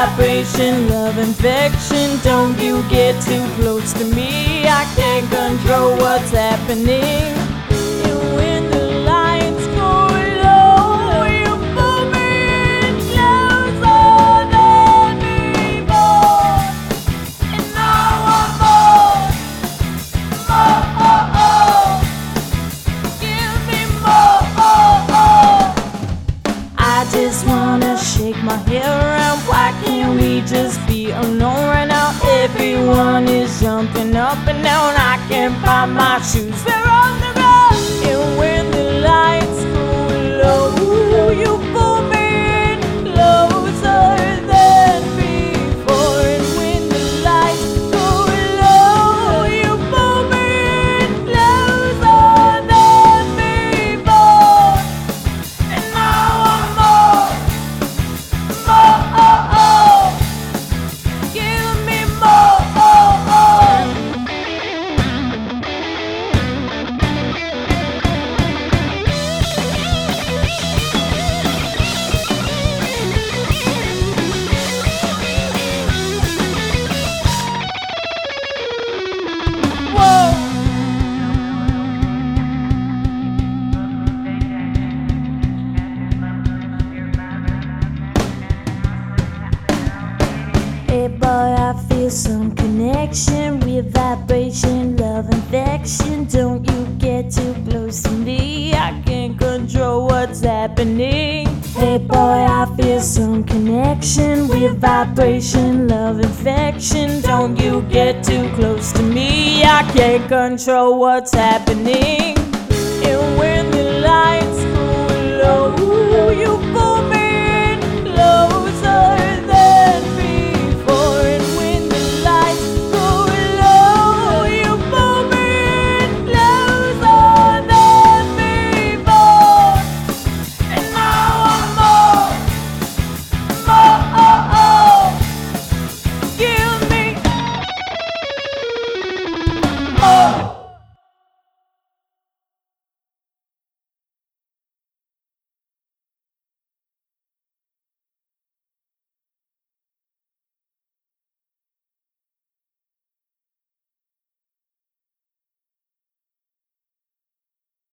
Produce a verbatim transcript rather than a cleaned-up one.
vibration, love, infection. Don't you get too close to me, I can't control what's happening. And when the lights go low, you pull me in closer than before. And I want more, more, oh, oh. Give me more, oh, oh. I just wanna shake my hair around. Why can't we just be alone right now? Everyone is jumping up and down. I can't find my shoes, they're on the ground. And when the lights go low, you pull me in closer than before. And when the lights go low, you pull me in closer than before. And I want more, more, oh, oh. Give me more, oh, oh. Whoa. Hey boy, I feel some connection with vibration, love, infection. Don't you get too close to me, I can't control what's happening. Hey boy, I feel some connection with vibration, love, infection. Don't you get too close to me, I can't control what's happening. And when the lights go low,